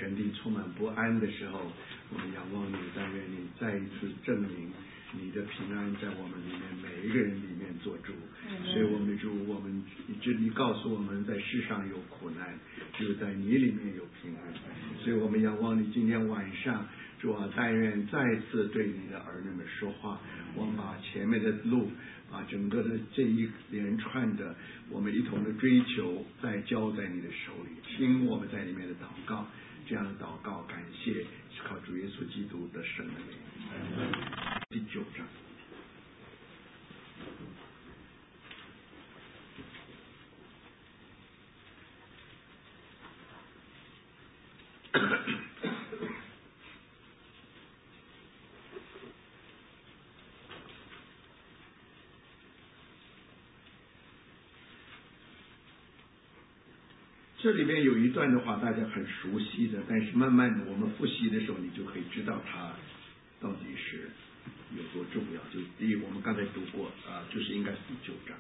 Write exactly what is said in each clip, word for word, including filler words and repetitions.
全地充满不安的时候，我们仰望你，但愿你再一次证明你的平安在我们里面每一个人里面做主。所以我们的主，我们你你告诉我们在世上有苦难，只有在你里面有平安。所以我们仰望你今天晚上，主啊，但愿再次对你的儿女们说话。我们把前面的路，把整个的这一连串的我们一同的追求再交在你的手里，听我们在里面的祷告，这样的祷告感谢是靠主耶稣基督的圣名。第九章这里面有一段的话大家很熟悉的，但是慢慢的我们复习的时候你就可以知道它到底是有多重要。就第一我们刚才读过啊，就是应该是第九章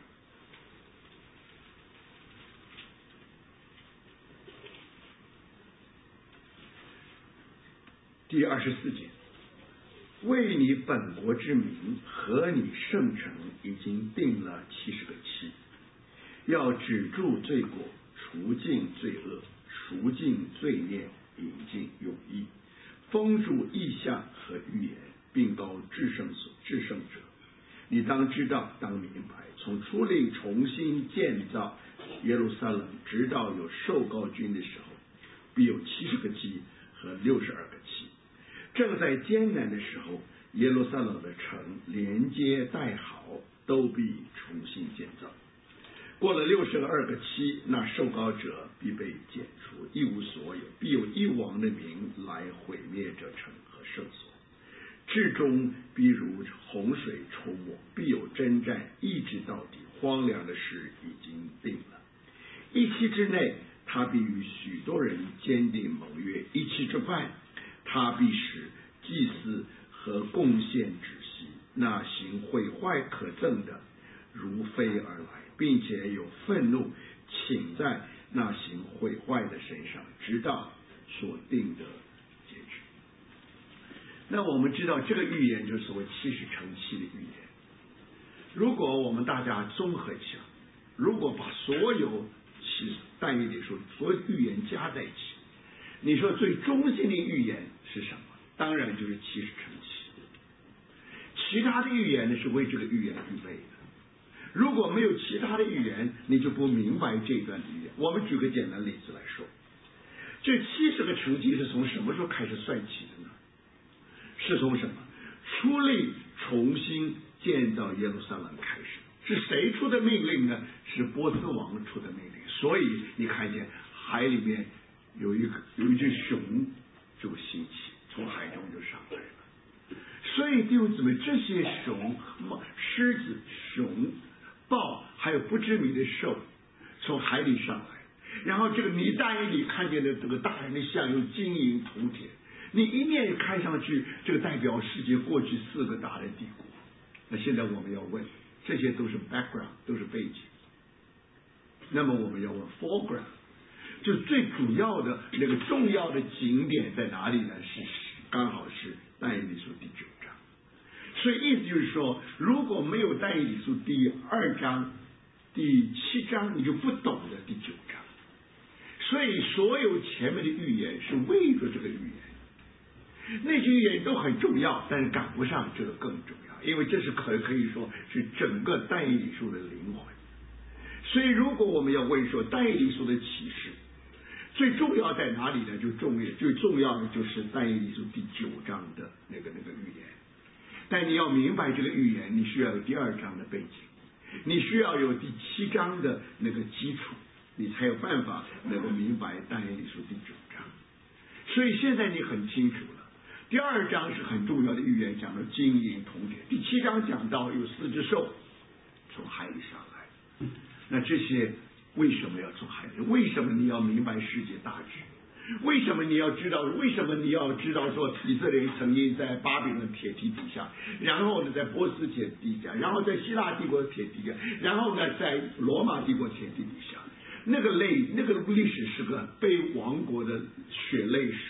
第二十四节，为你本国之民和你圣城已经定了七十个期，要止住罪过，除尽罪恶，赎尽罪孽，引进永义，封住异象和预言，并告至圣所至圣者。你当知道，当明白，从初令重新建造耶路撒冷，直到有受膏君的时候，必有七十个期和六十二个期。正在艰难的时候，耶路撒冷的城连接带好，都必重新建造。过了六十二个期，那受膏者必被剪除，一无所有，必有一王的名来毁灭这城和圣所。至终必如洪水冲没，必有征战，一直到底。荒凉的事已经定了。一期之内，他必与许多人坚定盟约；一期之外，他必使祭司和贡献止息。那行毁坏可憎的，如飞而来，并且有愤怒倾在那行毁坏的身上，直到所定的结局。那我们知道这个预言就是所谓七十乘七的预言。如果我们大家综合起来，如果把所有其但以理书所有预言加在一起，你说最中心的预言是什么？当然就是七十乘七。其他的预言呢是为这个预言预备的。如果没有其他的预言，你就不明白这段的预言。我们举个简单例子来说，这七十个乘七是从什么时候开始算起的呢？是从什么？初令重新建造耶路撒冷开始。是谁出的命令呢？是波斯王出的命令。所以你看见海里面有一个有一只熊就兴起，从海中就上来了。所以弟兄姊妹，这些熊、狮子、熊、豹，还有不知名的兽，从海里上来。然后这个你但以理看见的这个大人的像有金银铜铁，你一面看上去，这个代表世界过去四个大的帝国。那现在我们要问，这些都是 background， 都是背景。那么我们要问 foreground， 就最主要的那个重要的景点在哪里呢？是刚好是但以理书第九章。所以意思就是说，如果没有但以理书第二章、第七章，你就不懂得第九章。所以所有前面的预言是为着这个预言，那些预言都很重要，但是赶不上这个更重要，因为这是可可以说是整个但以理书的灵魂。所以如果我们要问说但以理书的启示最重要在哪里呢？就重要最重要的就是但以理书第九章的那个那个预言。但你要明白这个预言，你需要有第二章的背景，你需要有第七章的那个基础，你才有办法能够明白但以理书第九章。所以现在你很清楚了，第二章是很重要的预言，讲到金银铜铁；第七章讲到有四只兽从海里上来。那这些为什么要从海里？为什么你要明白世界大局？为什么你要知道？为什么你要知道说以色列曾经在巴比伦铁蹄底下，然后呢在波斯铁底下，然后在希腊帝国铁底下，然后呢在罗马帝国铁地底下？那个类那个历史是个被亡国的血泪史，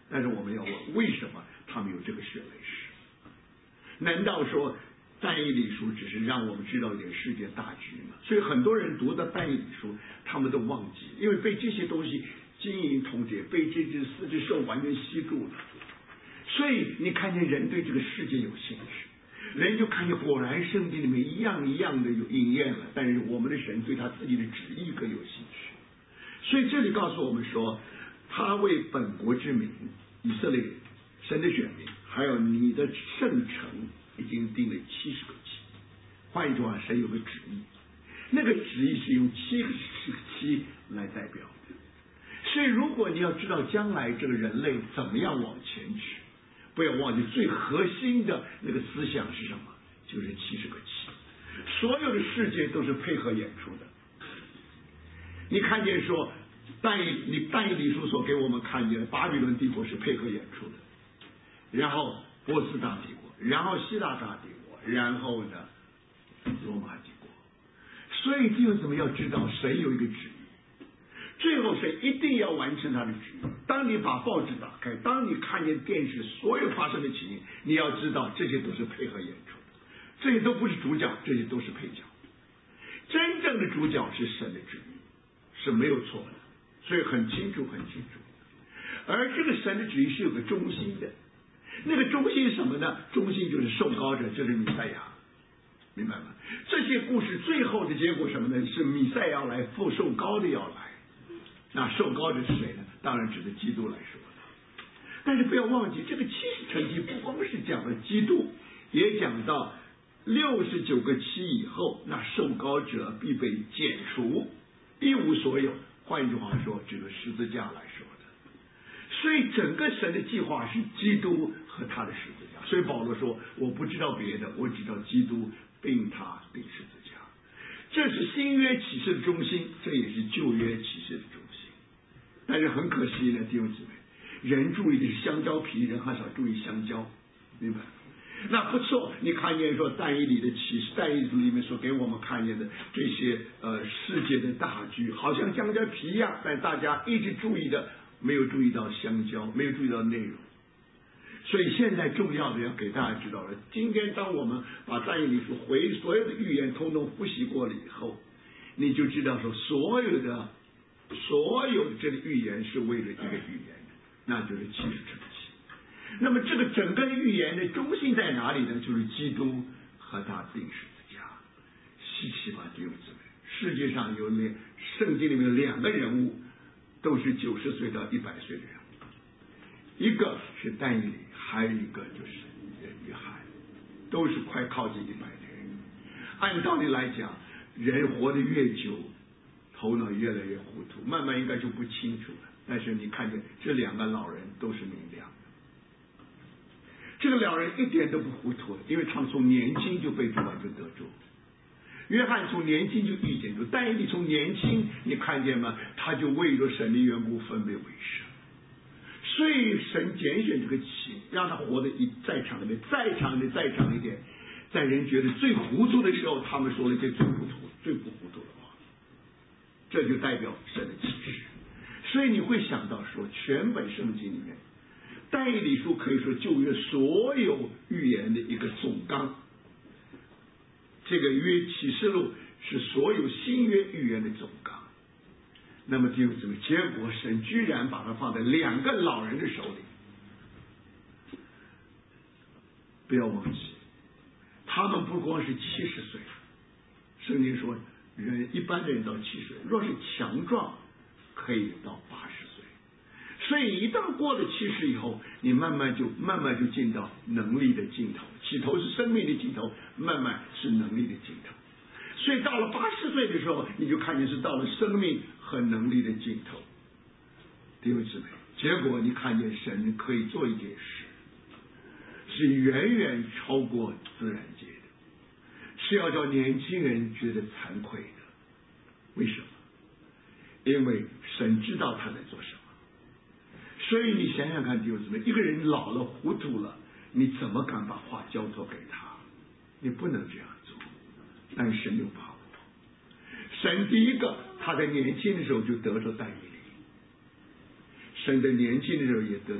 但是我们要问，为什么他们有这个血泪史？难道说但以理书只是让我们知道一点世界大局吗？所以很多人读到但以理书，他们都忘记，因为被这些东西金银铜铁，被这只四只兽完全吸住了。所以你看见人对这个世界有兴趣，人就看见果然圣经里面一样一样的有应验了，但是我们的神对他自己的旨意更有兴趣。所以这里告诉我们说，他为本国之民以色列神的选民，还有你的圣城已经定了七十个期。换一句话，神有个旨意，那个旨意是用七个期来代表的。所以如果你要知道将来这个人类怎么样往前去，不要忘记最核心的那个思想是什么，就是七十个期。所有的世界都是配合演出的。你看见说但以你但以理书所给我们看见的巴比伦帝国是配合演出的，然后波斯大帝国，然后希腊大帝国，然后呢罗马帝国。所以弟兄姊妹要知道，神有一个旨意，最后神一定要完成他的旨意。当你把报纸打开，当你看见电视所有发生的情形，你要知道这些都是配合演出的，这些都不是主角，这些都是配角。真正的主角是神的旨意，是没有错的，所以很清楚很清楚。而这个神的旨意是有个中心的，那个中心是什么呢？中心就是受膏者，就是弥赛亚，明白吗？这些故事最后的结果什么呢？是弥赛亚来，复受膏的要来。那受膏者是谁呢？当然指的基督来说的。但是不要忘记，这个七十城期不光是讲了基督，也讲到六十九个期以后，那受膏者必被剪除，一无所有。换一句话说，指的十字架来说的。所以整个神的计划是基督和他的十字架。所以保罗说，我不知道别的，我只知道基督并他并十字架。这是新约启示的中心，这也是旧约启示的中心。但是很可惜呢，弟兄姊妹，人注意的是香蕉皮，人很少注意香蕉，明白？那不错，你看见说但以理的启示，但以理里面所给我们看见的这些呃世界的大局，好像香蕉皮一样，但大家一直注意的没有注意到香蕉，没有注意到内容。所以现在重要的要给大家知道了，今天当我们把但以理书回所有的预言通通复习过了以后，你就知道说所有的所有的这个预言是为了一个预言的，那就是七十城期。那么这个整个预言的中心在哪里呢？就是基督和他钉十字架。稀奇吧，弟兄姊妹，世界上有两圣经里面有两个人物都是九十岁到一百岁的人物，一个是但以理，还有一个就是约翰，都是快靠近一百的人。按道理来讲，人活得越久，头脑越来越糊涂，慢慢应该就不清楚了。但是你看见这两个老人都是明亮的，这个两人一点都不糊涂，因为他们从年轻就被主完全得住。约翰从年轻就遇见主，但以理从年轻，你看见吗？他就为了神的缘故分别为圣。所以神拣选这个期，让他活得一再长一点，再长一点，再长一点。在人觉得最糊涂的时候，他们说了一些最糊涂、最不糊涂的话，这就代表神的启示。所以你会想到说，全本圣经里面，但以理书可以说旧约所有预言的一个总纲。这个约启示录是所有新约预言的总纲。那么弟兄姊妹，结果神居然把它放在两个老人的手里。不要忘记，他们不光是七十岁，圣经说人一般的人到七十岁，若是强壮可以到八十岁。所以一旦过了七十以后，你慢慢就慢慢就进到能力的尽头，起头是生命的尽头，慢慢是能力的尽头。所以到了八十岁的时候，你就看见是到了生命和能力的尽头。弟兄姊妹，结果你看见神可以做一件事，是远远超过自然界的，是要叫年轻人觉得惭愧的。为什么？因为神知道他在做什么。所以你想想看，弟兄姊妹，一个人老了糊涂了，你怎么敢把话交托给他？你不能这样做。但是神有把握。神第一个，他在年轻的时候就得着但以理，神在年轻的时候也得着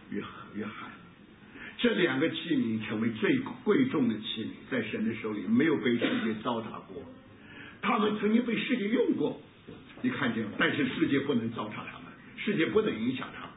约约翰。这两个器皿成为最贵重的器皿，在神的手里没有被世界糟蹋过。他们曾经被世界用过，你看见了，但是世界不能糟蹋他们，世界不能影响他们。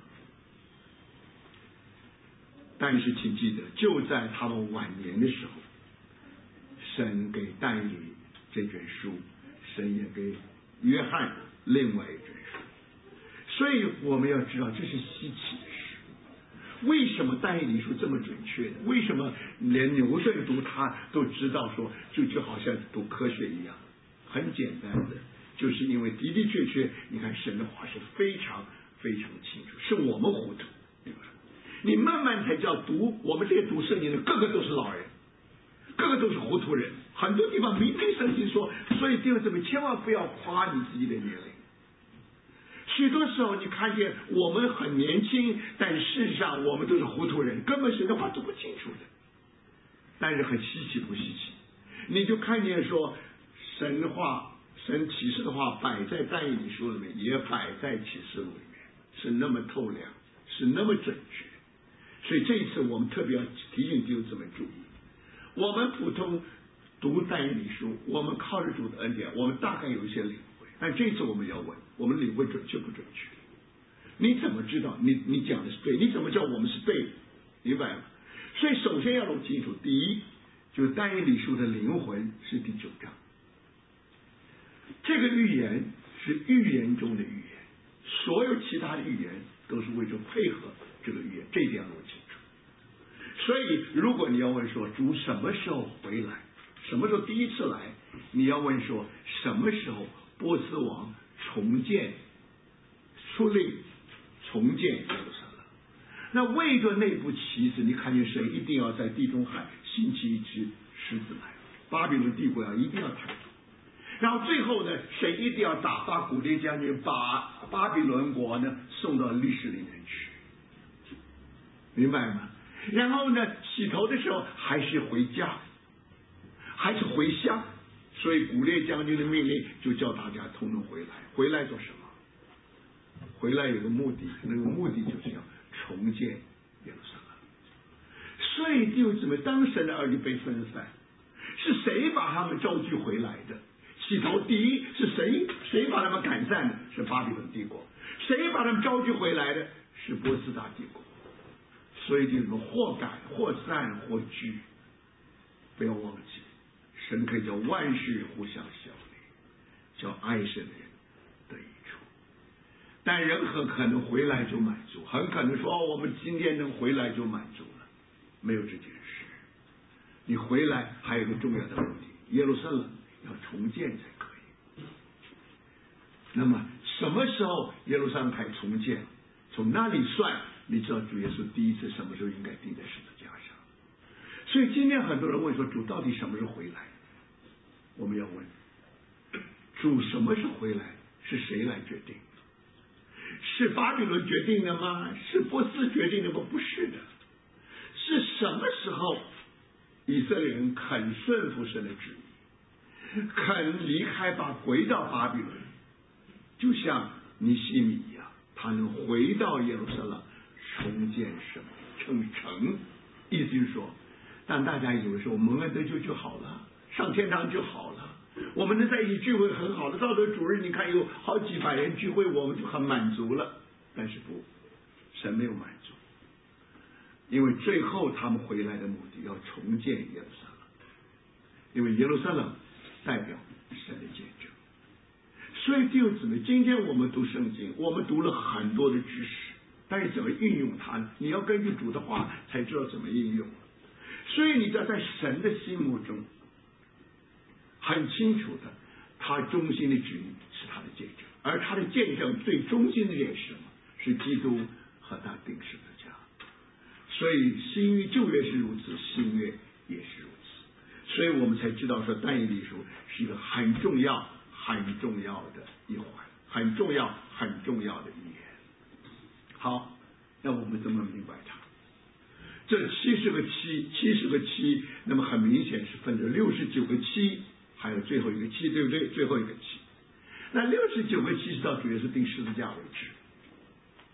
但是请记得，就在他们晚年的时候，神给但以理这卷书，神也给约翰另外一卷书。所以我们要知道，这是稀奇的事。为什么但以理书这么准确的？为什么连牛顿读它都知道说，就就好像读科学一样？很简单的，就是因为的的确确，你看神的话是非常非常清楚，是我们糊涂。你慢慢才叫读，我们这些读圣经的，个个都是老人，个个都是糊涂人。很多地方明明圣经说，所以弟兄姊妹千万不要夸你自己的年龄。许多时候你看见我们很年轻，但事实上我们都是糊涂人，根本神的话读不清楚的。但是很稀奇不稀奇？你就看见说神的话，神启示的话摆在但以理书里面，也摆在启示录里面，是那么透亮，是那么准确。所以这一次我们特别要提醒弟兄姊妹注意，我们普通读但以理书，我们靠着主的恩典，我们大概有一些领会，但这一次我们要问，我们领会准确不准确？你怎么知道你你讲的是对？你怎么知道我们是对的？明白吗？所以首先要弄清楚，第一，就是但以理书的灵魂是第九章，这个预言是预言中的预言，所有其他的预言都是为了配合这个预言，这一点要弄清楚。所以如果你要问说主什么时候回来，什么时候第一次来，你要问说什么时候波斯王重建出令重建耶路撒冷。那为着那部旗子，你看见谁一定要在地中海兴起一只狮子来，巴比伦帝国要一定要抬头。然后最后呢，谁一定要打发古列将军把巴比伦国呢送到历史里面去，明白吗？然后呢，洗头的时候还是回家，还是回乡，所以古列将军的命令就叫大家统统回来。回来做什么？回来有个目的，那个目的就是要重建耶路撒冷。所以弟兄姊妹，当神的儿女被分散，是谁把他们召集回来的？起头第一是谁？谁把他们赶散的？是巴比伦帝国。谁把他们召集回来的？是波斯大帝国。所以就是或赶或散或聚，不要忘记，神可以叫万事互相效力，叫爱神的人得益处。但人很可能回来就满足，很可能说、哦、我们今天能回来就满足了，没有这件事。你回来还有一个重要的目的，耶路撒冷要重建才可以。那么什么时候耶路撒冷才重建？从那里算，你知道主耶稣第一次什么时候应该钉在十字架上。所以今天很多人问说，主到底什么时候回来？我们要问，主什么时候回来是谁来决定？是巴比伦决定的吗？是波斯决定的吗？不是的。是什么时候以色列人肯顺服神的旨意，肯离开吧，回到巴比伦，就像尼希米一样，他能回到耶路撒冷重建什么成城。意思就是说，当大家以为说我们蒙恩得救就好了，上天堂就好了，我们能在一起聚会很好的，到了主日你看有好几百人聚会，我们就很满足了。但是不，神没有满足，因为最后他们回来的目的要重建耶路撒冷，因为耶路撒冷代表神的见证。所以弟兄姊妹，今天我们读圣经，我们读了很多的知识，但是怎么运用它呢？你要根据主的话才知道怎么应用。所以你知道在神的心目中很清楚的，他中心的旨意是他的见证，而他的见证最中心的点是什么？是基督和他钉十字架。所以新约旧约是如此，新约也是如此。所以我们才知道说但以理书是一个很重要很重要的一环，很重要很重要的预言。好，那我们怎么明白它？这七十个七，七十个七，那么很明显是分成六十九个七，还有最后一个七，对不对？最后一个七，那六十九个七是到主耶稣钉十字架为止。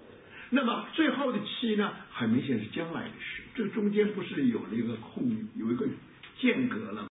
那么最后的期呢，很明显是将来的事，这中间不是有了一个空，有一个间隔了。